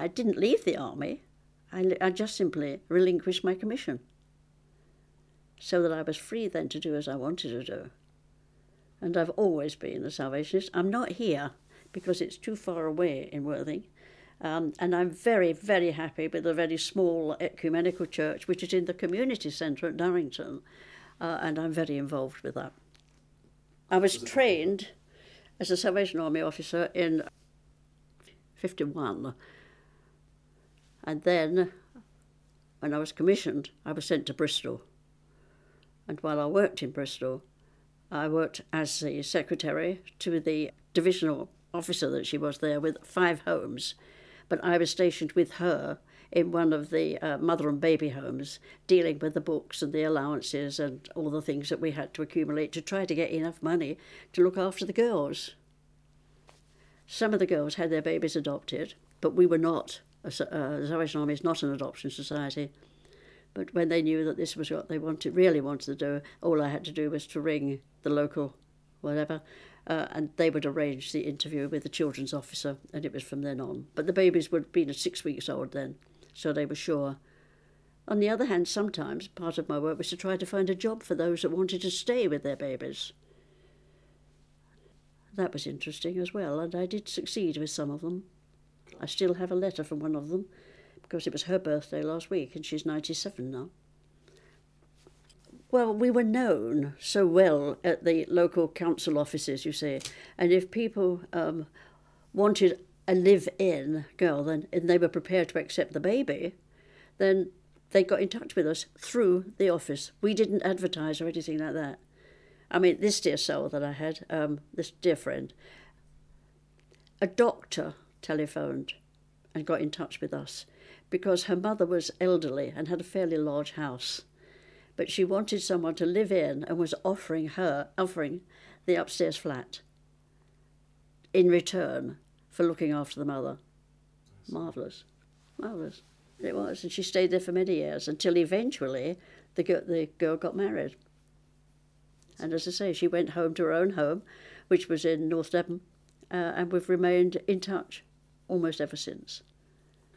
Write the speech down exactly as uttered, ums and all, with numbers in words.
I didn't leave the army. I, I just simply relinquished my commission so that I was free then to do as I wanted to do. And I've always been a Salvationist. I'm not here because it's too far away in Worthing. Um, and I'm very, very happy with a very small ecumenical church, which is in the community centre at Darrington. Uh, and I'm very involved with that. I was trained as a Salvation Army officer in fifty-one. And then, when I was commissioned, I was sent to Bristol. And while I worked in Bristol, I worked as the secretary to the divisional officer that she was there with five homes. But I was stationed with her in one of the uh, mother and baby homes, dealing with the books and the allowances and all the things that we had to accumulate to try to get enough money to look after the girls. Some of the girls had their babies adopted, but we were not. Uh, the Salvation Army is not an adoption society. But when they knew that this was what they wanted, really wanted to do, all I had to do was to ring the local whatever, uh, and they would arrange the interview with the children's officer, and it was from then on. But the babies would have been six weeks old then, so they were sure. On the other hand, sometimes part of my work was to try to find a job for those that wanted to stay with their babies. That was interesting as well, and I did succeed with some of them. I still have a letter from one of them, because it was her birthday last week, and she's ninety-seven now. Well, we were known so well at the local council offices, you see, and if people um, wanted a live-in girl, then and they were prepared to accept the baby, then they got in touch with us through the office. We didn't advertise or anything like that. I mean, this dear soul that I had, um, this dear friend, a doctor telephoned and got in touch with us because her mother was elderly and had a fairly large house. But she wanted someone to live in and was offering her, offering the upstairs flat in return for looking after the mother. Marvellous, marvellous. It was, and she stayed there for many years until eventually the girl, the girl got married. And as I say, she went home to her own home, which was in North Devon, uh, and we've remained in touch almost ever since.